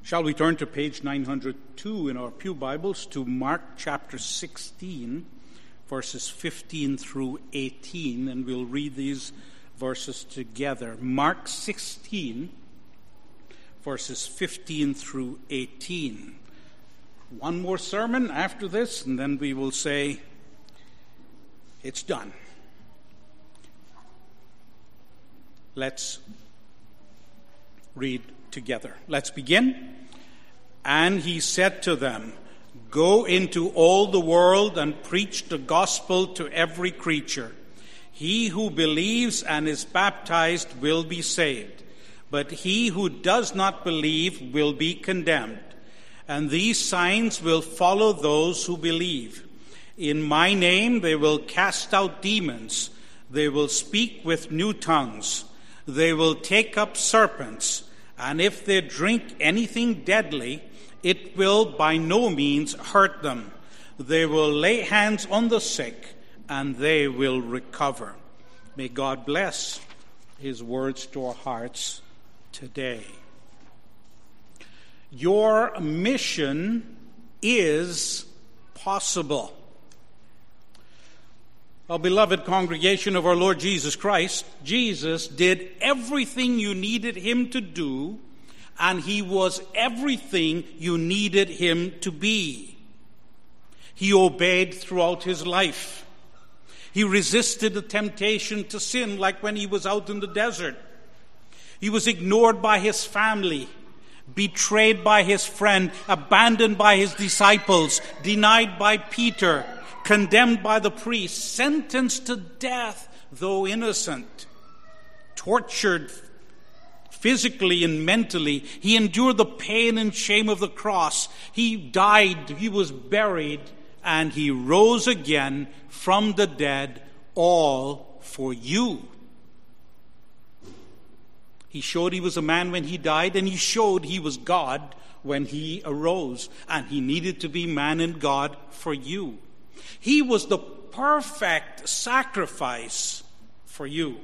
Shall we turn to page 902 in our Pew Bibles to Mark chapter 16, verses 15 through 18, and we'll read these verses together. Mark 16, verses 15 through 18. One more sermon after this, and then we will say, it's done. Let's read together. Let's begin. And he said to them, "Go into all the world and preach the gospel to every creature. He who believes and is baptized will be saved, but he who does not believe will be condemned. And these signs will follow those who believe. In my name they will cast out demons. They will speak with new tongues. They will take up serpents. And if they drink anything deadly, it will by no means hurt them. They will lay hands on the sick, and they will recover." May God bless his words to our hearts today. Your mission is possible. Our beloved congregation of our Lord Jesus Christ, Jesus did everything you needed him to do, and he was everything you needed him to be. He obeyed throughout his life. He resisted the temptation to sin, like when he was out in the desert. He was ignored by his family, betrayed by his friend, abandoned by his disciples, denied by Peter, condemned by the priests, sentenced to death, though innocent, tortured physically and mentally. He endured the pain and shame of the cross. He died, he was buried, and he rose again from the dead, all for you. He showed he was a man when he died, and he showed he was God when he arose, and he needed to be man and God for you. He was the perfect sacrifice for you.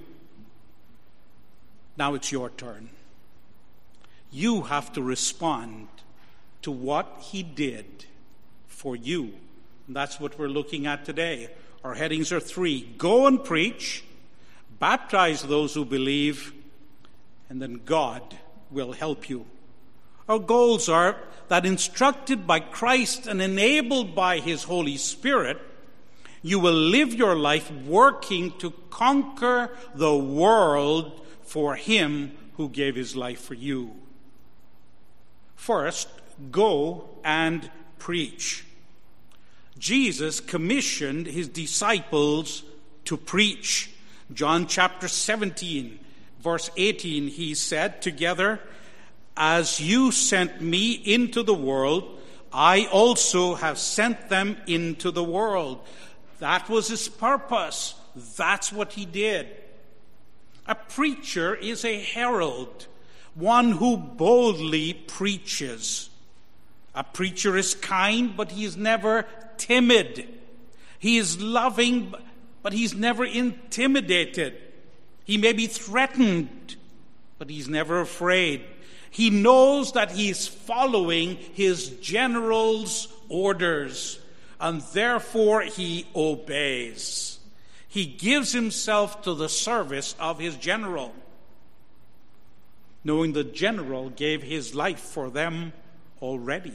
Now it's your turn. You have to respond to what he did for you. And that's what we're looking at today. Our headings are 3. Go and preach, baptize those who believe, and then God will help you. Our goals are that, instructed by Christ and enabled by his Holy Spirit, you will live your life working to conquer the world for him who gave his life for you. First, go and preach. Jesus commissioned his disciples to preach. John chapter 17, verse 18, he said together, "As you sent me into the world, I also have sent them into the world." That was his purpose. That's what he did. A preacher is a herald, one who boldly preaches. A preacher is kind, but he is never timid. He is loving, but he's never intimidated. He may be threatened, but he's never afraid. He knows that he's following his general's orders, and therefore he obeys. He gives himself to the service of his general, knowing the general gave his life for them already.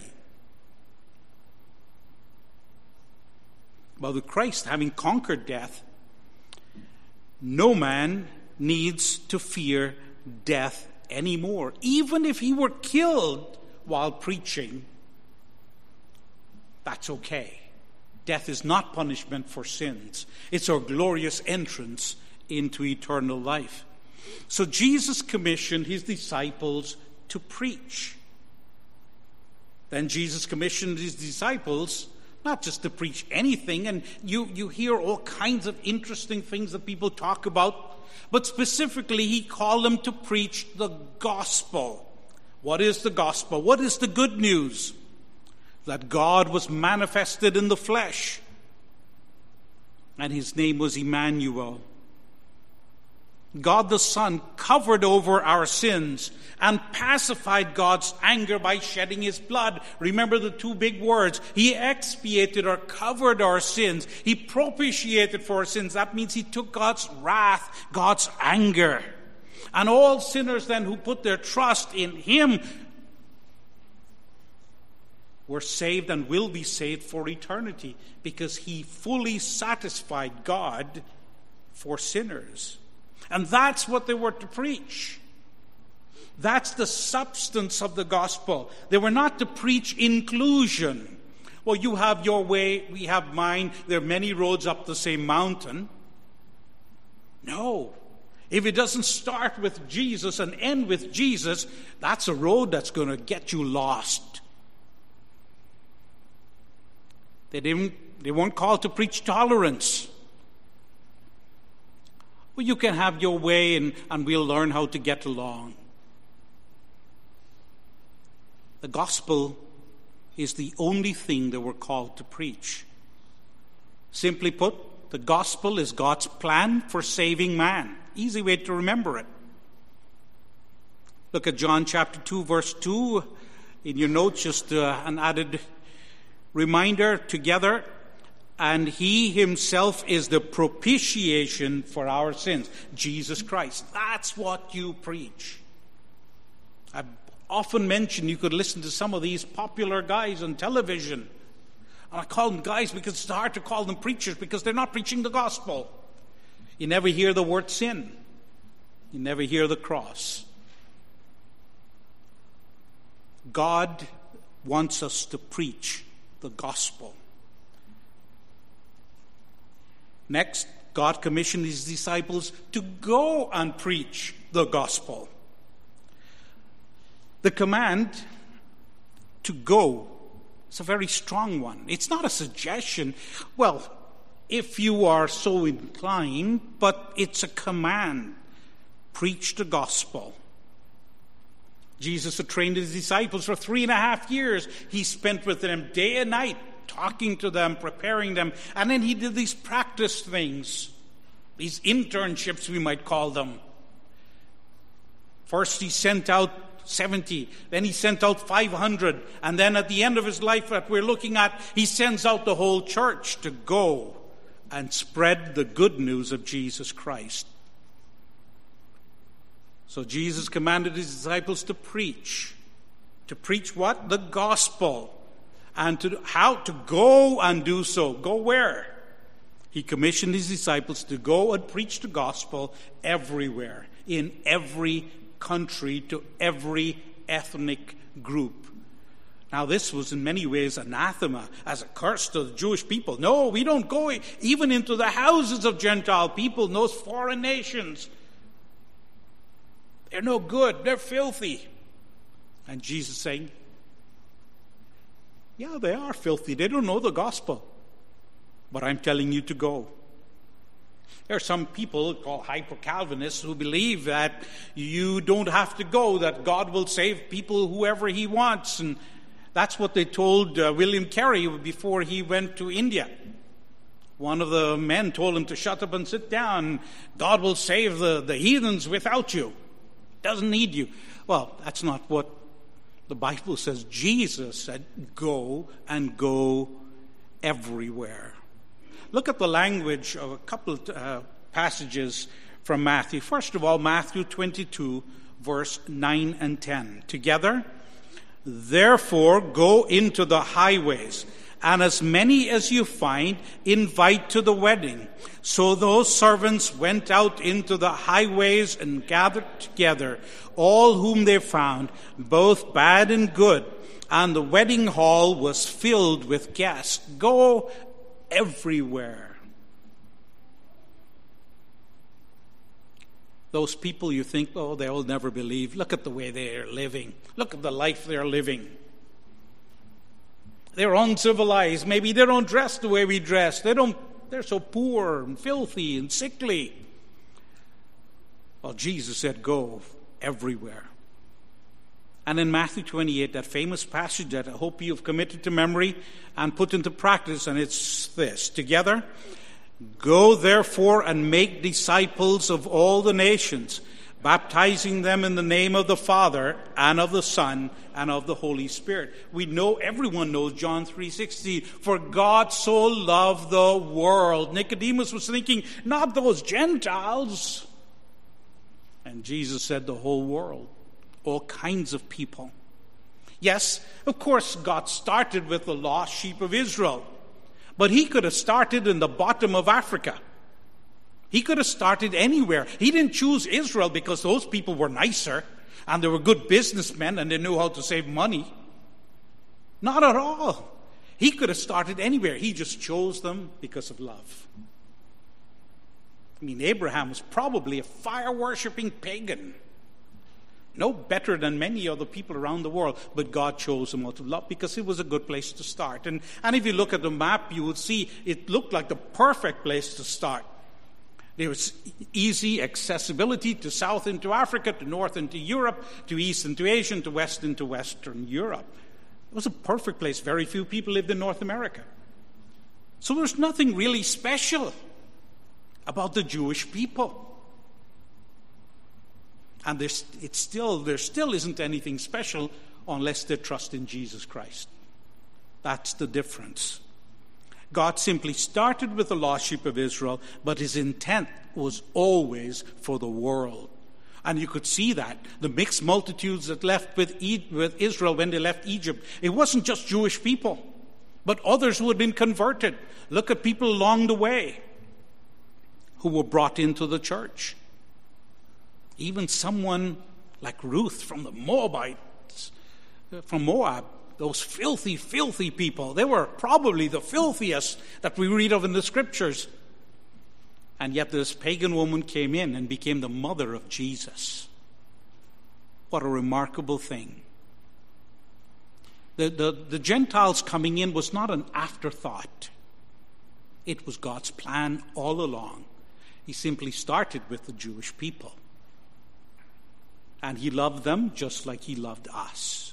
But with Christ having conquered death, no man needs to fear death anymore. Even if he were killed while preaching, that's okay. Death is not punishment for sins. It's our glorious entrance into eternal life. So Jesus commissioned his disciples to preach. Then Jesus commissioned his disciples not just to preach anything, and you hear all kinds of interesting things that people talk about, but specifically he called them to preach the gospel. What is the gospel? What is the good news? That God was manifested in the flesh, and his name was Emmanuel. God the Son covered over our sins and pacified God's anger by shedding his blood. Remember the two big words. He expiated or covered our sins. He propitiated for our sins. That means he took God's wrath, God's anger. And all sinners then who put their trust in him were saved and will be saved for eternity, because he fully satisfied God for sinners. And that's what they were to preach. That's the substance of the gospel. They were not to preach inclusion. Well, you have your way, we have mine. There are many roads up the same mountain. No. If it doesn't start with Jesus and end with Jesus, that's a road that's going to get you lost. They weren't called to preach tolerance. Well, you can have your way and we'll learn how to get along. The gospel is the only thing that we're called to preach. Simply put, the gospel is God's plan for saving man. Easy way to remember it. Look at John chapter 2, verse 2. In your notes, just an added reminder together. And he himself is the propitiation for our sins. Jesus Christ. That's what you preach. I've often mentioned you could listen to some of these popular guys on television. And I call them guys because it's hard to call them preachers, because they're not preaching the gospel. You never hear the word sin. You never hear the cross. God wants us to preach the gospel. Next, God commissioned his disciples to go and preach the gospel. The command to go is a very strong one. It's not a suggestion. Well, if you are so inclined, but it's a command. Preach the gospel. Jesus had trained his disciples for 3.5 years. He spent with them day and night, talking to them, preparing them. And then he did these practice things, these internships we might call them. First he sent out 70, then he sent out 500, and then at the end of his life that we're looking at, he sends out the whole church to go and spread the good news of Jesus Christ. So Jesus commanded his disciples to preach. To preach what? The gospel. And how to go and do so. Go where? He commissioned his disciples to go and preach the gospel everywhere, in every country, to every ethnic group. Now, this was in many ways anathema, as a curse to the Jewish people. No, we don't go even into the houses of Gentile people in those foreign nations. They're no good. They're filthy. And Jesus saying, yeah, they are filthy. They don't know the gospel. But I'm telling you to go. There are some people called hyper-Calvinists who believe that you don't have to go, that God will save people whoever he wants. And that's what they told William Carey before he went to India. One of the men told him to shut up and sit down. God will save the heathens without you. Doesn't need you. Well, that's not what the Bible says. Jesus said, go and go everywhere. Look at the language of a couple passages from Matthew. First of all, Matthew 22, verse 9 and 10. Together, therefore go into the highways, and as many as you find, invite to the wedding. So those servants went out into the highways and gathered together all whom they found, both bad and good. And the wedding hall was filled with guests. Go everywhere. Those people you think, oh, they'll never believe. Look at the way they're living. Look at the life they're living. They're uncivilized. Maybe they don't dress the way we dress. They're so poor and filthy and sickly. Well, Jesus said, go everywhere. And in Matthew 28, that famous passage that I hope you've committed to memory and put into practice, and it's this. Together, Go therefore and make disciples of all the nations, baptizing them in the name of the Father and of the Son and of the Holy Spirit. We know, everyone knows John 3:16. For God so loved the world. Nicodemus was thinking, not those Gentiles. And Jesus said the whole world, all kinds of people. Yes, of course, God started with the lost sheep of Israel. But he could have started in the bottom of Africa. He could have started anywhere. He didn't choose Israel because those people were nicer and they were good businessmen and they knew how to save money. Not at all. He could have started anywhere. He just chose them because of love. I mean, Abraham was probably a fire-worshipping pagan. No better than many other people around the world, but God chose him out of love because it was a good place to start. And if you look at the map, you would see it looked like the perfect place to start. There was easy accessibility to south into Africa, to north into Europe, to east into Asia, to west into Western Europe. It was a perfect place. Very few people lived in North America. So there's nothing really special about the Jewish people. And there still isn't anything special unless they trust in Jesus Christ. That's the difference. God simply started with the lost sheep of Israel, but his intent was always for the world. And you could see that. The mixed multitudes that left with Israel when they left Egypt, it wasn't just Jewish people, but others who had been converted. Look at people along the way who were brought into the church. Even someone like Ruth from the Moabites, from Moab, those filthy, filthy people. They were probably the filthiest that we read of in the scriptures. And yet this pagan woman came in and became the mother of Jesus. What a remarkable thing. The Gentiles coming in was not an afterthought. It was God's plan all along. He simply started with the Jewish people. And he loved them just like he loved us.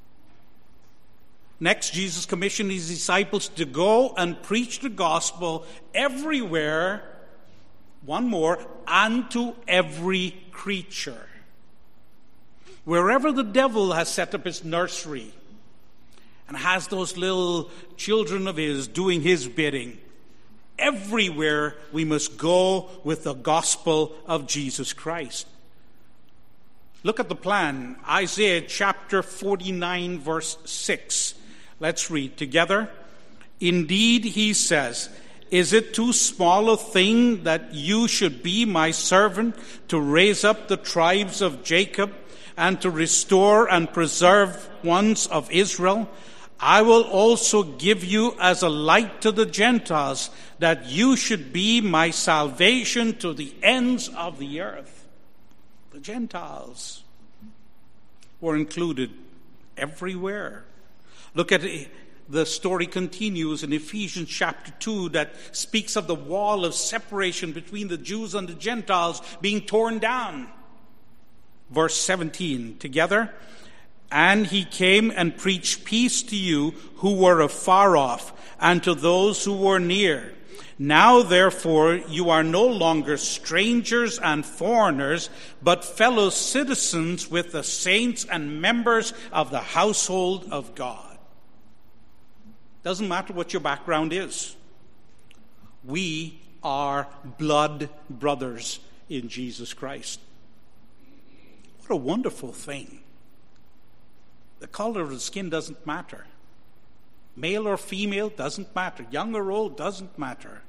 Next, Jesus commissioned his disciples to go and preach the gospel everywhere, one more, and to every creature. Wherever the devil has set up his nursery and has those little children of his doing his bidding, everywhere we must go with the gospel of Jesus Christ. Look at the plan. Isaiah chapter 49, verse 6. Let's read together. Indeed, he says, is it too small a thing that you should be my servant to raise up the tribes of Jacob and to restore and preserve ones of Israel? I will also give you as a light to the Gentiles, that you should be my salvation to the ends of the earth. The Gentiles were included everywhere. Look at the story continues in Ephesians chapter 2 that speaks of the wall of separation between the Jews and the Gentiles being torn down. Verse 17, together. And he came and preached peace to you who were afar off, and to those who were near. Now, therefore, you are no longer strangers and foreigners, but fellow citizens with the saints and members of the household of God. Doesn't matter what your background is. We are blood brothers in Jesus Christ. What a wonderful thing. The color of the skin doesn't matter. Male or female doesn't matter. Young or old doesn't matter.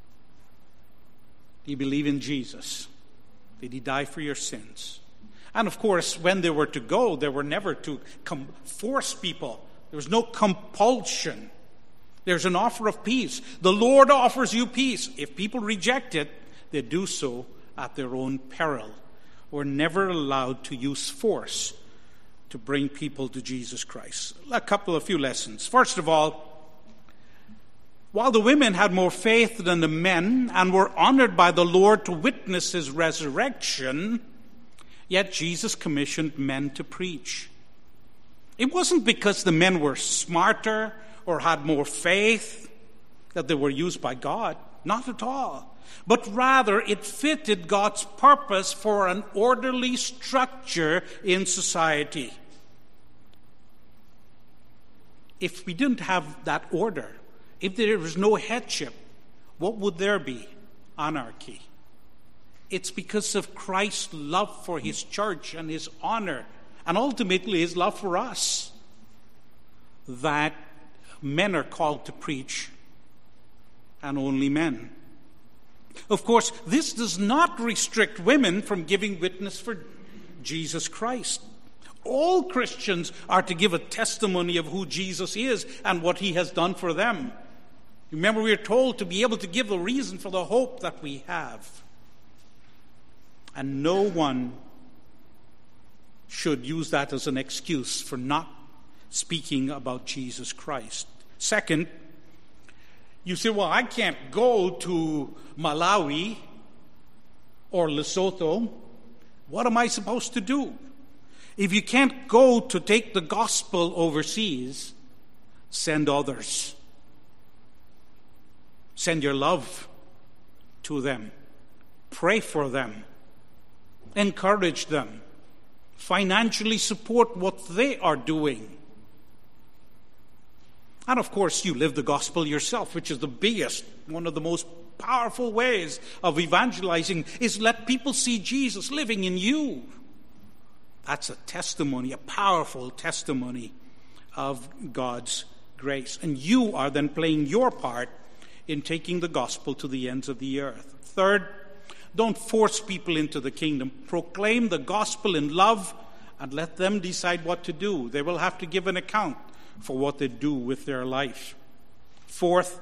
Do you believe in Jesus? Did he die for your sins? And of course, when they were to go, they were never to force people. There was no compulsion. There's an offer of peace. The Lord offers you peace. If people reject it, they do so at their own peril. We're never allowed to use force to bring people to Jesus Christ. A few lessons. First of all, while the women had more faith than the men and were honored by the Lord to witness his resurrection, yet Jesus commissioned men to preach. It wasn't because the men were smarter or had more faith that they were used by God. Not at all. But rather, it fitted God's purpose for an orderly structure in society. If we didn't have that order, if there was no headship, what would there be? Anarchy. It's because of Christ's love for his church and his honor, and ultimately his love for us, that men are called to preach, and only men. Of course, this does not restrict women from giving witness for Jesus Christ. All Christians are to give a testimony of who Jesus is and what he has done for them. Remember, we are told to be able to give the reason for the hope that we have. And no one should use that as an excuse for not speaking about Jesus Christ. Second, you say, well, I can't go to Malawi or Lesotho. What am I supposed to do? If you can't go to take the gospel overseas, send others. Send your love to them. Pray for them. Encourage them. Financially support what they are doing. And of course, you live the gospel yourself, which is the biggest, one of the most powerful ways of evangelizing, is let people see Jesus living in you. That's a testimony, a powerful testimony of God's grace. And you are then playing your part in taking the gospel to the ends of the earth. Third, don't force people into the kingdom. Proclaim the gospel in love and let them decide what to do. They will have to give an account for what they do with their life. Fourth,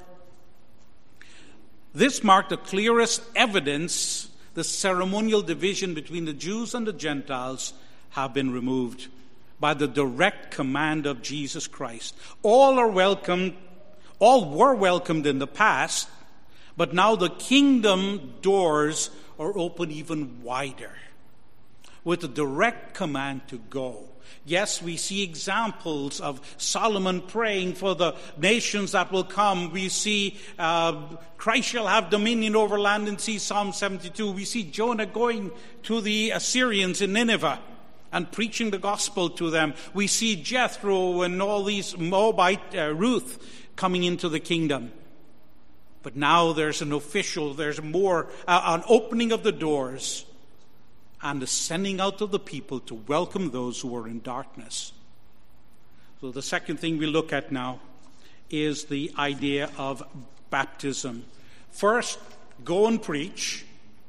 this marked the clearest evidence the ceremonial division between the Jews and the Gentiles have been removed by the direct command of Jesus Christ. All were welcomed in the past, but now the kingdom doors are open even wider with a direct command to go. Yes, we see examples of Solomon praying for the nations that will come. We see Christ shall have dominion over land and sea, Psalm 72. We see Jonah going to the Assyrians in Nineveh and preaching the gospel to them. We see Jethro and all these Moabite, Ruth, coming into the kingdom. But now there's an opening of the doors and the sending out of the people to welcome those who are in darkness. So the second thing we look at now is the idea of baptism. First, go and preach,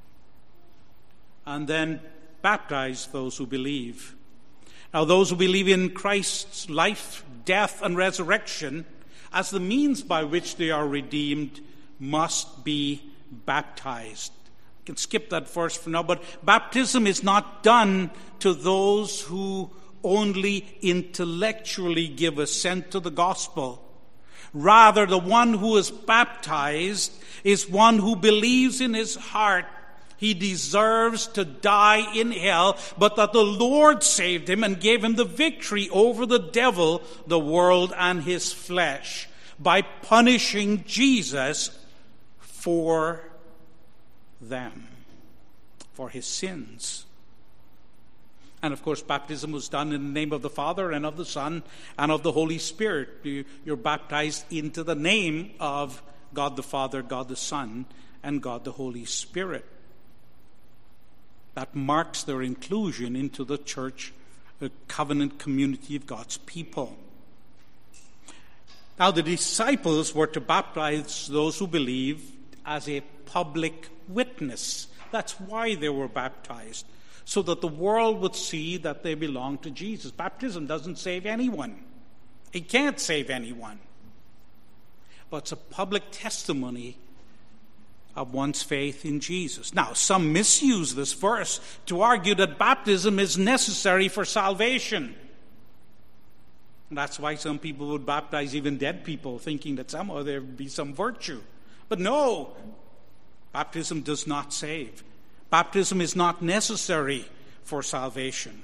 and then baptize those who believe. Now, those who believe in Christ's life, death, and resurrection as the means by which they are redeemed must be baptized. You can skip that verse for now, but baptism is not done to those who only intellectually give assent to the gospel. Rather, the one who is baptized is one who believes in his heart he deserves to die in hell, but that the Lord saved him and gave him the victory over the devil, the world, and his flesh by punishing Jesus for them, for his sins. And of course, baptism was done in the name of the Father and of the Son and of the Holy Spirit. You're baptized into the name of God the Father, God the Son, and God the Holy Spirit. That marks their inclusion into the church, the covenant community of God's people. Now, the disciples were to baptize those who believe as a public witness. That's why they were baptized, so that the world would see that they belong to Jesus. Baptism doesn't save anyone. It can't save anyone. But it's a public testimony of one's faith in Jesus. Now, some misuse this verse to argue that baptism is necessary for salvation. And that's why some people would baptize even dead people, thinking that somehow there would be some virtue. But no, baptism does not save. Baptism is not necessary for salvation.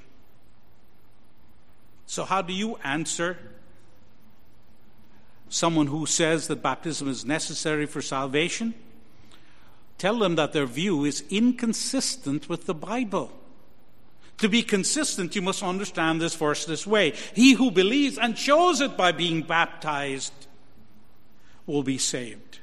So how do you answer someone who says that baptism is necessary for salvation? tell them that their view is inconsistent with the Bible. To be consistent, you must understand this verse this way. He who believes and shows it by being baptized will be saved.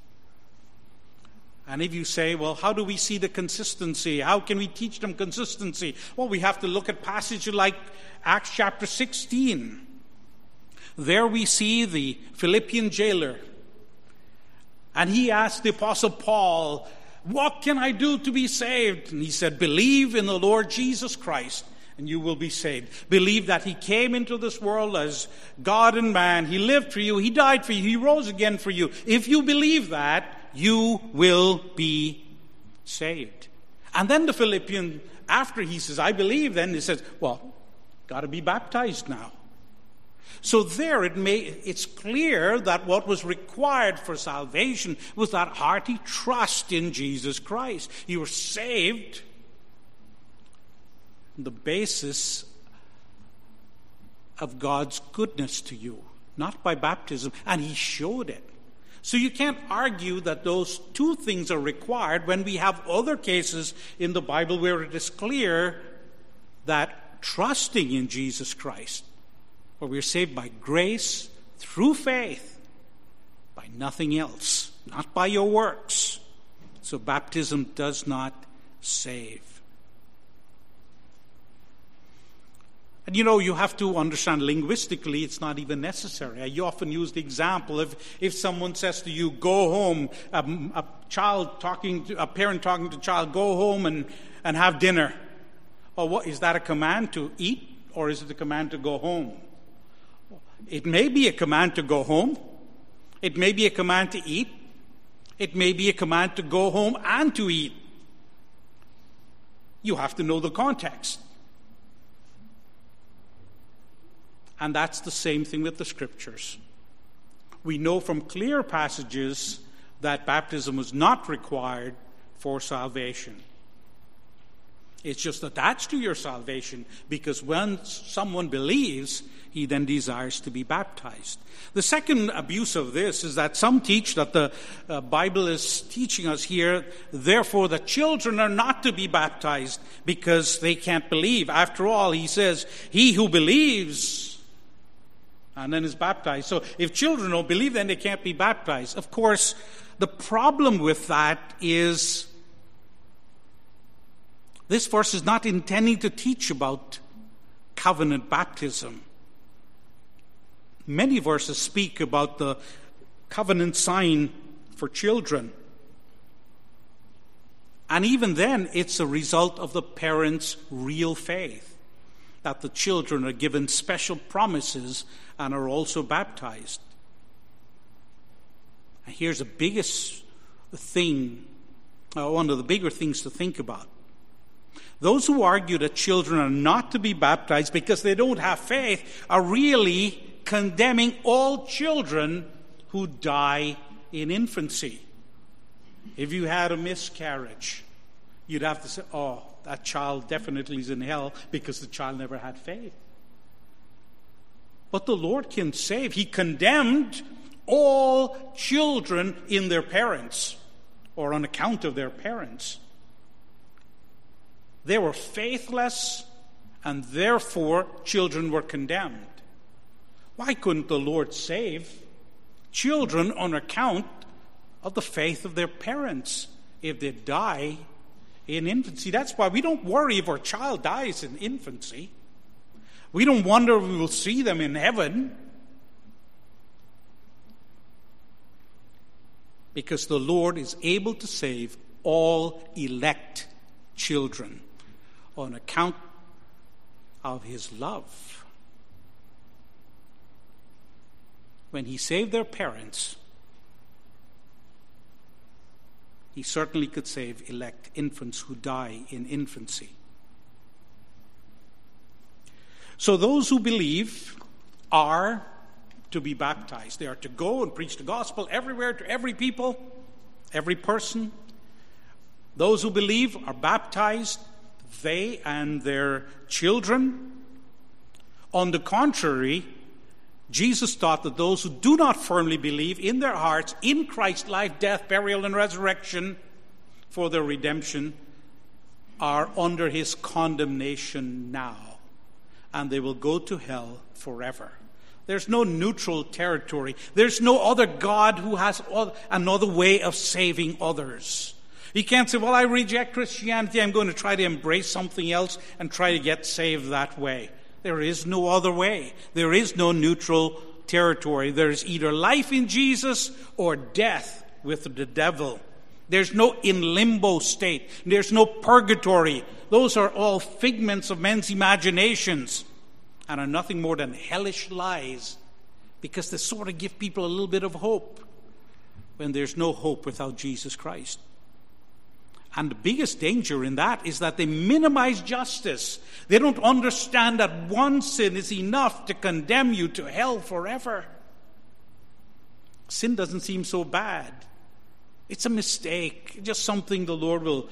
And if you say, well, how do we see the consistency? How can we teach them consistency? Well, we have to look at passages like Acts chapter 16. There we see the Philippian jailer. And he asked the Apostle Paul, what can I do to be saved? And he said, believe in the Lord Jesus Christ, and you will be saved. Believe that he came into this world as God and man. He lived for you. He died for you. He rose again for you. If you believe that, you will be saved. And then the Philippian, after he says, I believe, then he says, well, got to be baptized now. So there it's clear that what was required for salvation was that hearty trust in Jesus Christ. You were saved on the basis of God's goodness to you, not by baptism, and he showed it. So you can't argue that those two things are required when we have other cases in the Bible where it is clear that trusting in Jesus Christ, where we are saved by grace through faith, by nothing else, not by your works. So baptism does not save. And you have to understand linguistically it's not even necessary. I often use the example if someone says to you, go home, a parent talking to a child, go home and have dinner. Or what is that a command to eat, or is it a command to go home? It may be a command to go home. It may be a command to eat. It may be a command to go home and to eat. You have to know the context. And that's the same thing with the Scriptures. We know from clear passages that baptism was not required for salvation. It's just attached to your salvation because when someone believes, he then desires to be baptized. The second abuse of this is that some teach that the Bible is teaching us here, therefore the children are not to be baptized because they can't believe. After all, he says, he who believes and then is baptized. So if children don't believe, then they can't be baptized. Of course, the problem with that is this verse is not intending to teach about covenant baptism. Many verses speak about the covenant sign for children. And even then, it's a result of the parents' real faith, that the children are given special promises and are also baptized. And here's the biggest thing, one of the bigger things to think about. Those who argue that children are not to be baptized because they don't have faith are really condemning all children who die in infancy. If you had a miscarriage, you'd have to say, oh, that child definitely is in hell because the child never had faith. But the Lord can save. He condemned all children in their parents or on account of their parents. They were faithless, and therefore children were condemned. Why couldn't the Lord save children on account of the faith of their parents if they die in infancy? That's why we don't worry if our child dies in infancy. We don't wonder if we will see them in heaven. Because the Lord is able to save all elect children on account of his love. When he saved their parents, he certainly could save elect infants who die in infancy. So those who believe are to be baptized. They are to go and preach the gospel everywhere to every people, every person. Those who believe are baptized, they and their children. On the contrary, Jesus taught that those who do not firmly believe in their hearts in Christ's life, death, burial, and resurrection for their redemption are under his condemnation now, and they will go to hell forever. There's no neutral territory. There's no other God who has another way of saving others. You can't say, well, I reject Christianity. I'm going to try to embrace something else and try to get saved that way. There is no other way. There is no neutral territory. There's either life in Jesus or death with the devil. There's no in limbo state. There's no purgatory. Those are all figments of men's imaginations and are nothing more than hellish lies, because they sort of give people a little bit of hope when there's no hope without Jesus Christ. And the biggest danger in that is that they minimize justice. They don't understand that one sin is enough to condemn you to hell forever. Sin doesn't seem so bad. It's a mistake, just something the Lord will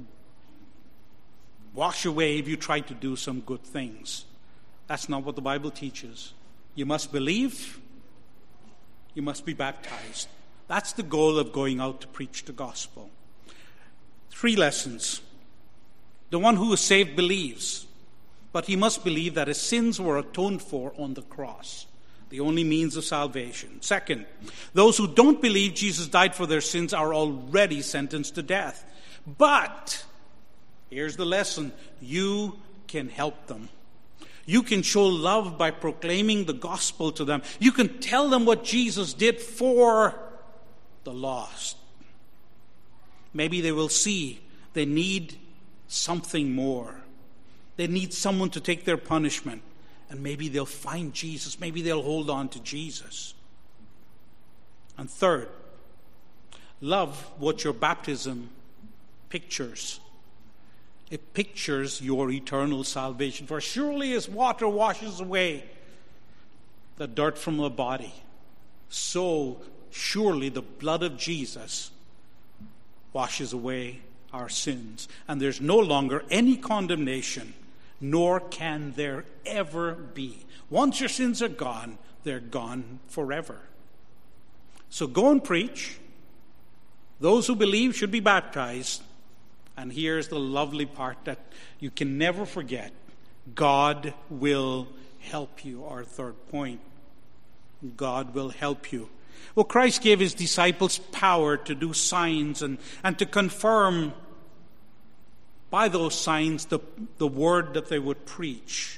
wash away if you try to do some good things. That's not what the Bible teaches. You must believe. You must be baptized. That's the goal of going out to preach the gospel. 3 lessons. The one who is saved believes, but he must believe that his sins were atoned for on the cross, the only means of salvation. Second, those who don't believe Jesus died for their sins are already sentenced to death. But, here's the lesson, you can help them. You can show love by proclaiming the gospel to them. You can tell them what Jesus did for the lost. Maybe they will see they need something more. They need someone to take their punishment. And maybe they'll find Jesus. Maybe they'll hold on to Jesus. And third, love what your baptism pictures. It pictures your eternal salvation. For surely as water washes away the dirt from the body, so surely the blood of Jesus washes away our sins. And there's no longer any condemnation, nor can there ever be. Once your sins are gone, they're gone forever. So go and preach. Those who believe should be baptized. And here's the lovely part that you can never forget. God will help you. Our third point. God will help you. Well, Christ gave his disciples power to do signs and to confirm by those signs the word that they would preach.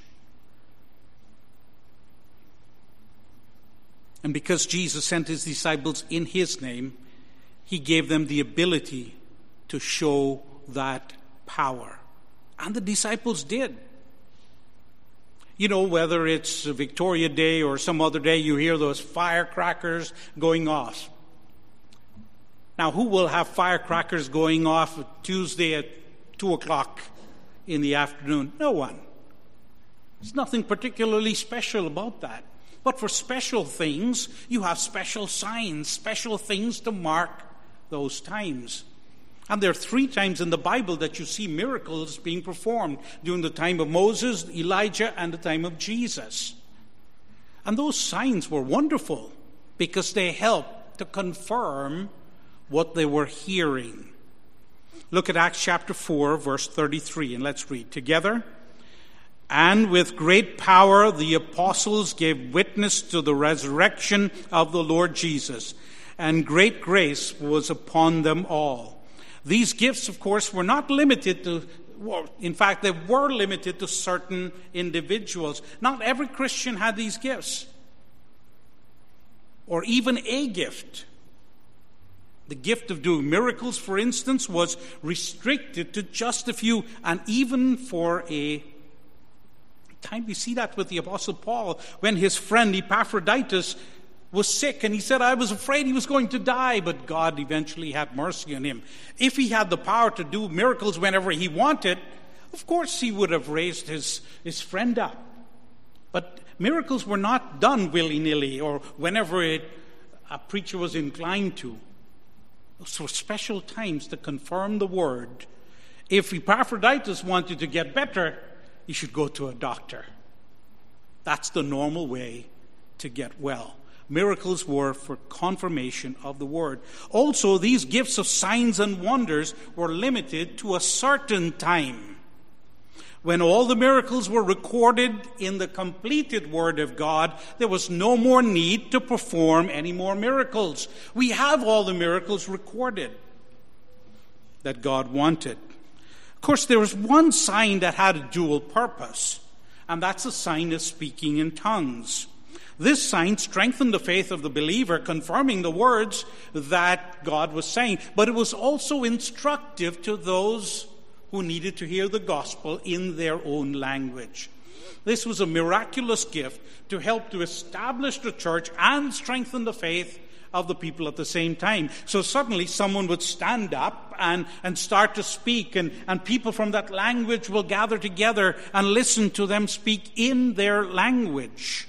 And because Jesus sent his disciples in his name, he gave them the ability to show that power. And the disciples did. You know, whether it's Victoria Day or some other day, you hear those firecrackers going off. Now, who will have firecrackers going off Tuesday at 2 o'clock in the afternoon? No one. There's nothing particularly special about that. But for special things, you have special signs, special things to mark those times. And there are 3 times in the Bible that you see miracles being performed during the time of Moses, Elijah, and the time of Jesus. And those signs were wonderful because they helped to confirm what they were hearing. Look at Acts chapter 4, verse 33, and let's read together. And with great power the apostles gave witness to the resurrection of the Lord Jesus, and great grace was upon them all. These gifts, of course, were not limited to, in fact, they were limited to certain individuals. Not every Christian had these gifts, or even a gift. The gift of doing miracles, for instance, was restricted to just a few, and even for a time. We see that with the Apostle Paul when his friend Epaphroditus was sick, and he said, I was afraid he was going to die, but God eventually had mercy on him. If he had the power to do miracles whenever he wanted, of course he would have raised his friend up. But miracles were not done willy-nilly or whenever a preacher was inclined to. Those were special times to confirm the word. If Epaphroditus wanted to get better, he should go to a doctor. That's the normal way to get well. Miracles were for confirmation of the word. Also, these gifts of signs and wonders were limited to a certain time. When all the miracles were recorded in the completed Word of God, there was no more need to perform any more miracles. We have all the miracles recorded that God wanted. Of course, there was one sign that had a dual purpose, and that's the sign of speaking in tongues. This sign strengthened the faith of the believer, confirming the words that God was saying, but it was also instructive to those who needed to hear the gospel in their own language. This was a miraculous gift to help to establish the church and strengthen the faith of the people at the same time. So suddenly someone would stand up and start to speak, and people from that language will gather together and listen to them speak in their language.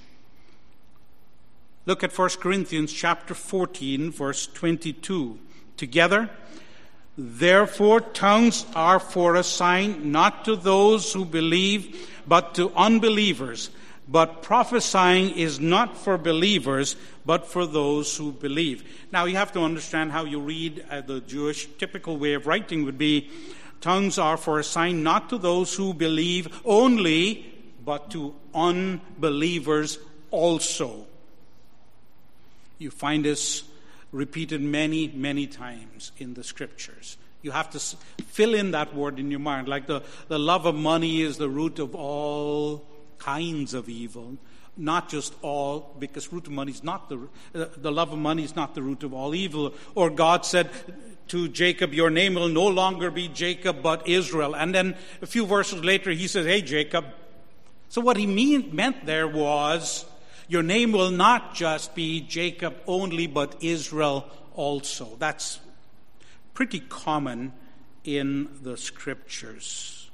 Look at 1 Corinthians chapter 14, verse 22. Together, therefore, tongues are for a sign, not to those who believe, but to unbelievers. But prophesying is not for believers, but for those who believe. Now, you have to understand how you read the Jewish typical way of writing would be, tongues are for a sign, not to those who believe only, but to unbelievers also. You find this repeated many, many times in the Scriptures. You have to fill in that word in your mind. Like the love of money is the root of all kinds of evil. Not just all, because root of money is not the love of money is not the root of all evil. Or God said to Jacob, your name will no longer be Jacob, but Israel. And then a few verses later, he says, hey, Jacob. So what he meant there was, your name will not just be Jacob only, but Israel also. That's pretty common in the Scriptures.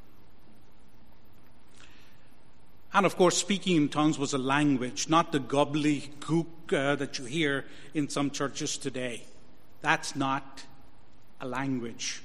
And of course, speaking in tongues was a language, not the gobbledygook that you hear in some churches today. That's not a language.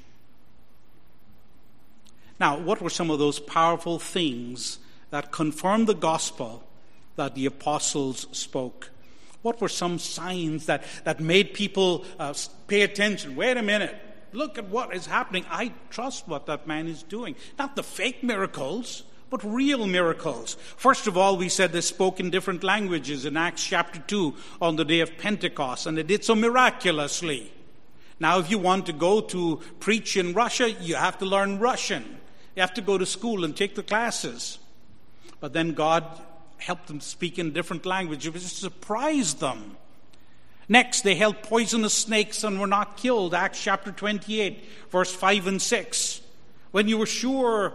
Now, what were some of those powerful things that confirmed the gospel that the apostles spoke? What were some signs that made people pay attention? Wait a minute. Look at what is happening. I trust what that man is doing. Not the fake miracles, but real miracles. First of all, we said they spoke in different languages in Acts chapter 2 on the day of Pentecost, and they did so miraculously. Now, if you want to go to preach in Russia, you have to learn Russian. You have to go to school and take the classes. But then God helped them speak in different languages, which surprised them. Next, they held poisonous snakes and were not killed. Acts chapter 28, verse 5 and 6. When they were sure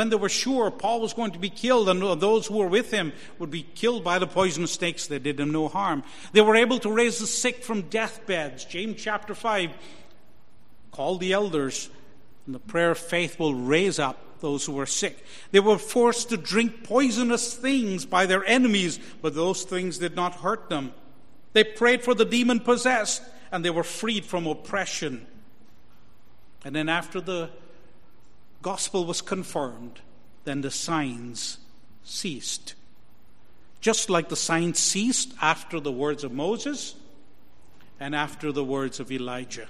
Paul was going to be killed and those who were with him would be killed by the poisonous snakes, they did him no harm. They were able to raise the sick from deathbeds. James chapter 5, call the elders, and the prayer of faith will raise up those who were sick. They were forced to drink poisonous things by their enemies, but those things did not hurt them. They prayed for the demon-possessed, and they were freed from oppression. And then after the gospel was confirmed, then the signs ceased. Just like the signs ceased after the words of Moses and after the words of Elijah.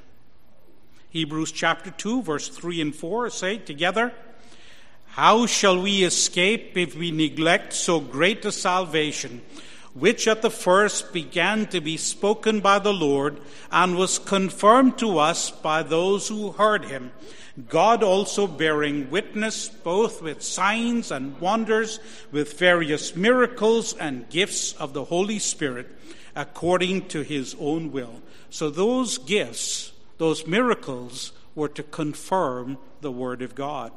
Hebrews chapter 2, verse 3 and 4 say together, how shall we escape if we neglect so great a salvation, which at the first began to be spoken by the Lord and was confirmed to us by those who heard him, God also bearing witness both with signs and wonders, with various miracles and gifts of the Holy Spirit, according to his own will. So those gifts, those miracles, were to confirm the Word of God.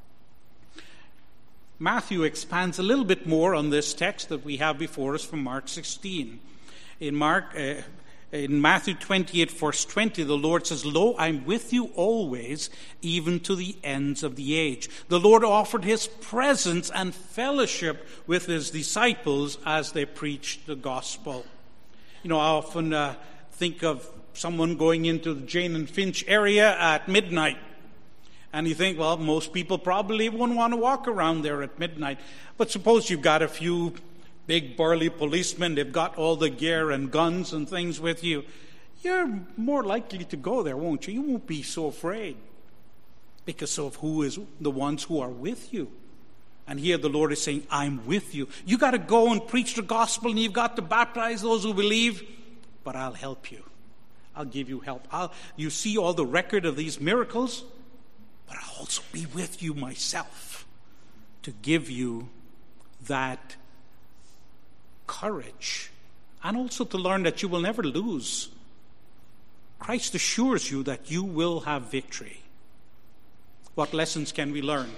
Matthew expands a little bit more on this text that we have before us from Mark 16. In Matthew 28, verse 20, the Lord says, lo, I'm with you always, even to the ends of the age. The Lord offered his presence and fellowship with his disciples as they preached the gospel. You know, I often think of someone going into the Jane and Finch area at midnight. And you think, well, most people probably wouldn't want to walk around there at midnight. But suppose you've got a few big burly policemen, they've got all the gear and guns and things with you, you're more likely to go there, won't you? You won't be so afraid because of who is the ones who are with you. And here the Lord is saying, I'm with you. You got to go and preach the gospel, and you've got to baptize those who believe, but I'll help you. I'll give you help. You see all the record of these miracles, but I'll also be with you myself to give you that courage, and also to learn that you will never lose. Christ assures you that you will have victory. What lessons can we learn?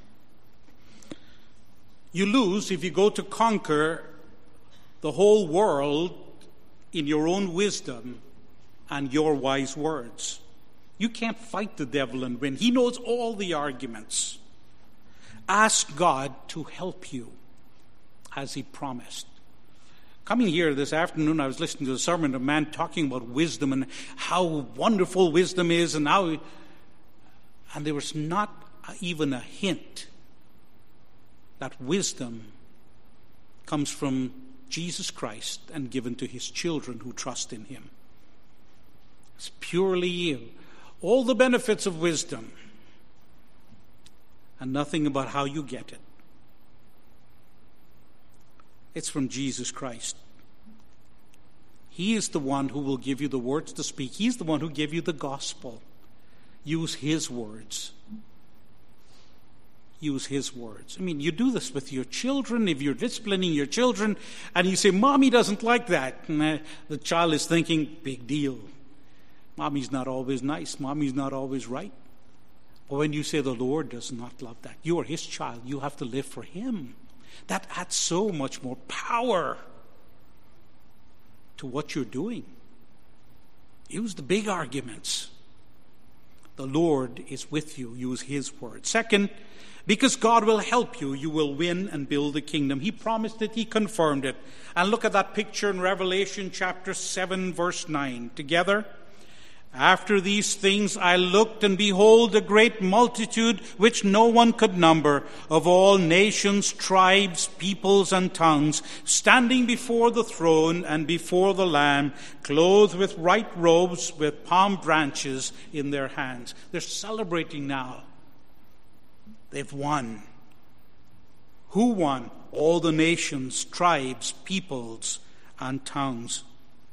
You lose if you go to conquer the whole world in your own wisdom and your wise words. You can't fight the devil and win. He knows all the arguments. Ask God to help you as he promised. Coming here this afternoon, I was listening to a sermon of a man talking about wisdom and how wonderful wisdom is, and there was not even a hint that wisdom comes from Jesus Christ and given to his children who trust in him. It's purely all the benefits of wisdom and nothing about how you get it. It's from Jesus Christ. He is the one who will give you the words to speak. He's the one who gave you the gospel. Use his words. Use his words. I mean, you do this with your children. If you're disciplining your children and you say, Mommy doesn't like that, and the child is thinking, big deal. Mommy's not always nice. Mommy's not always right. But when you say the Lord does not love that, you are his child. You have to live for him. That adds so much more power to what you're doing. Use the big arguments. The Lord is with you. Use his word. Second, because God will help you, you will win and build the kingdom. He promised it. He confirmed it. And look at that picture in Revelation chapter 7, verse 9. Together. After these things I looked, and behold, a great multitude, which no one could number, of all nations, tribes, peoples, and tongues, standing before the throne and before the Lamb, clothed with white robes, with palm branches in their hands. They're celebrating now. They've won. Who won? All the nations, tribes, peoples, and tongues.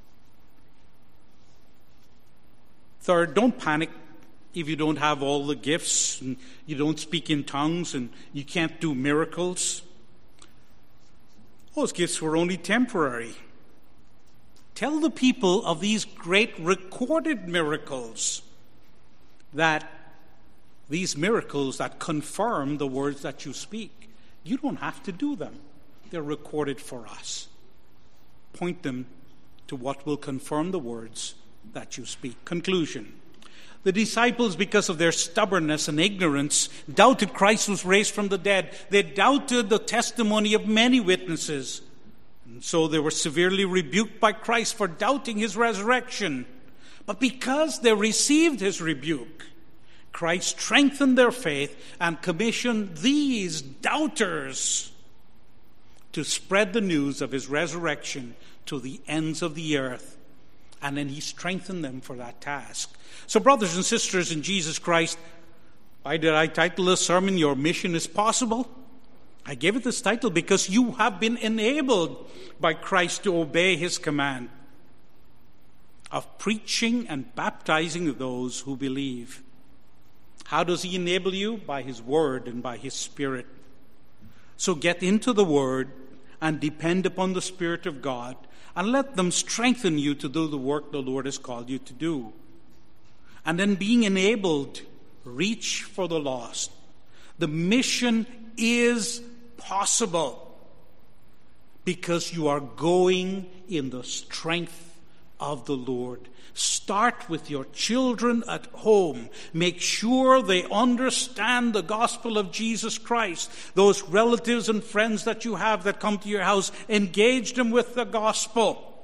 Third, don't panic if you don't have all the gifts and you don't speak in tongues and you can't do miracles. Those gifts were only temporary. Tell the people of these great recorded miracles, that these miracles that confirm the words that you speak. You don't have to do them. They're recorded for us. Point them to what will confirm the words that you speak. Conclusion. The disciples, because of their stubbornness and ignorance, doubted Christ was raised from the dead. They doubted the testimony of many witnesses. And so they were severely rebuked by Christ for doubting his resurrection. But because they received his rebuke, Christ strengthened their faith and commissioned these doubters to spread the news of his resurrection to the ends of the earth. And then he strengthened them for that task. So, brothers and sisters in Jesus Christ, why did I title this sermon, Your Mission is Possible? I gave it this title because you have been enabled by Christ to obey his command of preaching and baptizing those who believe. How does he enable you? By his word and by his Spirit. So get into the word and depend upon the Spirit of God, and let them strengthen you to do the work the Lord has called you to do. And then, being enabled, reach for the lost. The mission is possible because you are going in the strength of the Lord. Start with your children at home. Make sure they understand the gospel of Jesus Christ. Those relatives and friends that you have that come to your house, engage them with the gospel.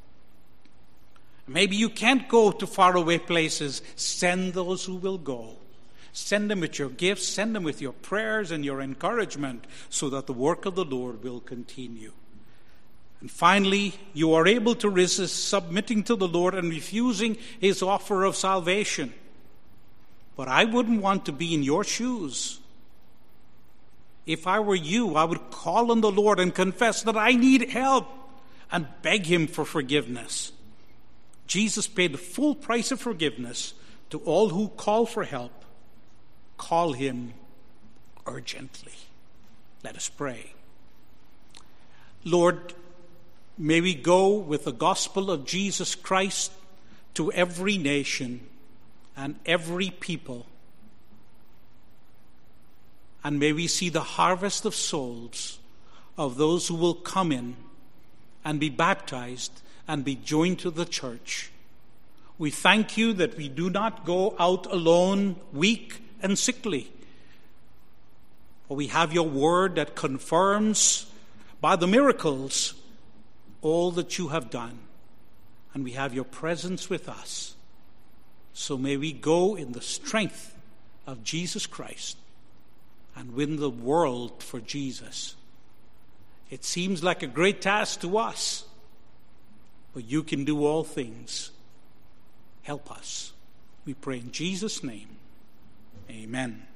Maybe you can't go to faraway places. Send those who will go. Send them with your gifts. Send them with your prayers and your encouragement so that the work of the Lord will continue. And finally, you are able to resist submitting to the Lord and refusing his offer of salvation. But I wouldn't want to be in your shoes. If I were you, I would call on the Lord and confess that I need help and beg him for forgiveness. Jesus paid the full price of forgiveness to all who call for help. Call him urgently. Let us pray. Lord, may we go with the gospel of Jesus Christ to every nation and every people. And may we see the harvest of souls of those who will come in and be baptized and be joined to the church. We thank you that we do not go out alone, weak and sickly. For we have your word that confirms by the miracles all that you have done. And we have your presence with us. So may we go in the strength of Jesus Christ and win the world for Jesus. It seems like a great task to us, but you can do all things. Help us. We pray in Jesus' name. Amen.